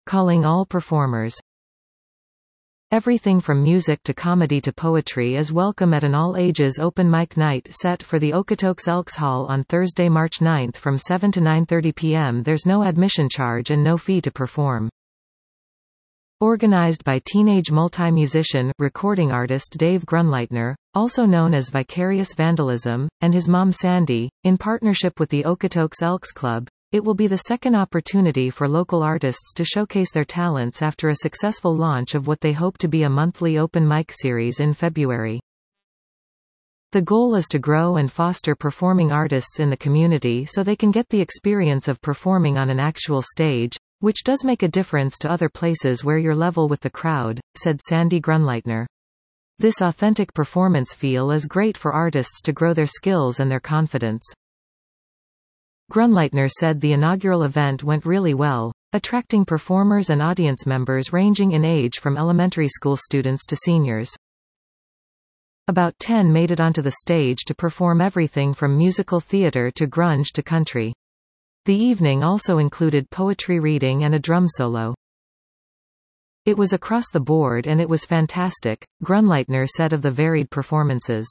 calling all performers. Everything from music to comedy to poetry is welcome at an all-ages open mic night set for the Okotoks Elks Hall on Thursday, March 9 from 7 to 9:30 p.m. There's no admission charge and no fee to perform. Organized by teenage multi-musician, recording artist Dave Grunleitner, also known as Vicarious Vandalism, and his mom Sandy, in partnership with the Okotoks Elks Club, it will be the second opportunity for local artists to showcase their talents after a successful launch of what they hope to be a monthly open mic series in February. The goal is to grow and foster performing artists in the community so they can get the experience of performing on an actual stage, which does make a difference to other places where you're level with the crowd, said Sandy Grunleitner. This authentic performance feel is great for artists to grow their skills and their confidence. Grunleitner said the inaugural event went really well, attracting performers and audience members ranging in age from elementary school students to seniors. About 10 made it onto the stage to perform everything from musical theater to grunge to country. The evening also included poetry reading and a drum solo. It was across the board and it was fantastic, Grunleitner said of the varied performances.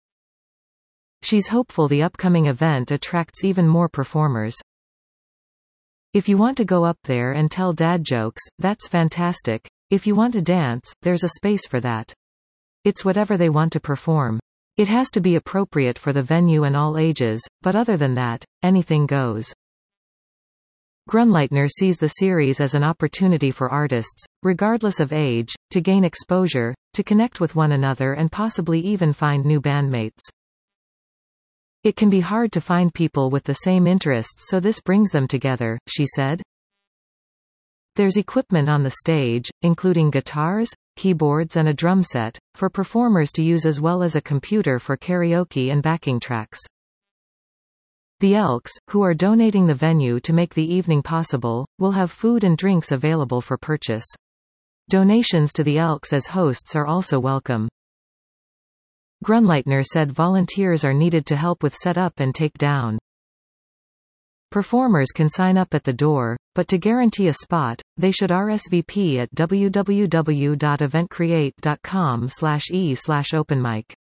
She's hopeful the upcoming event attracts even more performers. If you want to go up there and tell dad jokes, that's fantastic. If you want to dance, there's a space for that. It's whatever they want to perform. It has to be appropriate for the venue and all ages, but other than that, anything goes. Grunleitner sees the series as an opportunity for artists, regardless of age, to gain exposure, to connect with one another and possibly even find new bandmates. It can be hard to find people with the same interests, so this brings them together, she said. There's equipment on the stage, including guitars, keyboards and a drum set, for performers to use as well as a computer for karaoke and backing tracks. The Elks, who are donating the venue to make the evening possible, will have food and drinks available for purchase. Donations to the Elks as hosts are also welcome. Grunleitner said volunteers are needed to help with setup and take down. Performers can sign up at the door, but to guarantee a spot, they should RSVP at www.eventcreate.com/e/openmic.